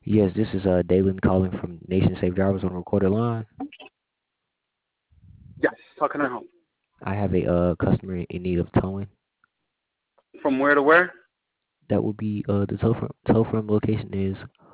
Yes, this is Dalen calling from Nation Safe Drivers on a recorded line. Yes. How can I help? I have a customer in need of towing. From where to where? That would be the tow from location is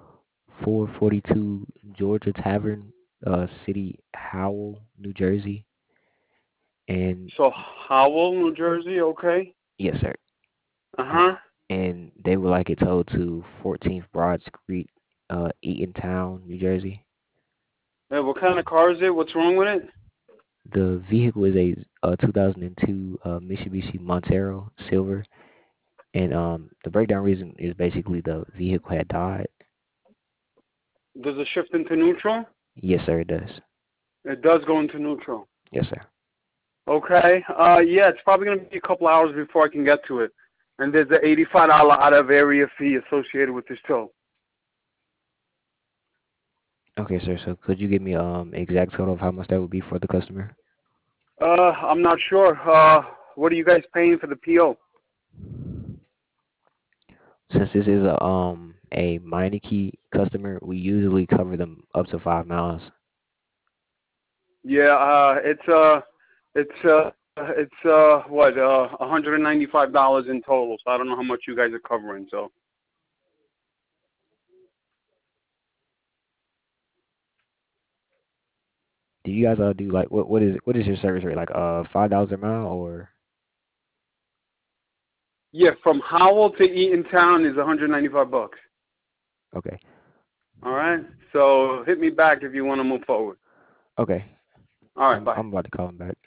442 Georgia Tavern, City Howell, New Jersey. And So Howell, New Jersey. Okay. yes, sir. Uh, Uh-huh. and they would like it towed to 14th Broad Street, Eatontown, New Jersey. Hey, what kind of car is it? What's wrong with it? The vehicle is a 2002 Mitsubishi Montero Silver. And the breakdown reason is basically the vehicle had died. Does it shift into neutral? Yes, sir, it does. It does go into neutral. Yes, sir. Okay. Yeah, it's probably gonna be a couple hours before I can get to it. And there's an $85 out of area fee associated with this tow. Okay, sir. So could you give me exact total of how much that would be for the customer? I'm not sure. What are you guys paying for the PO? Since this is a Meineke customer, we usually cover them up to 5 miles. Yeah, what, $195 in total. So I don't know how much you guys are covering. So Do you guys do like what is your service rate like $5 a mile or yeah, from Howell to Eatontown is 195 bucks. okay. All right. So hit me back if you want to move forward. Okay. All right. I'm Bye. I'm about to call him back.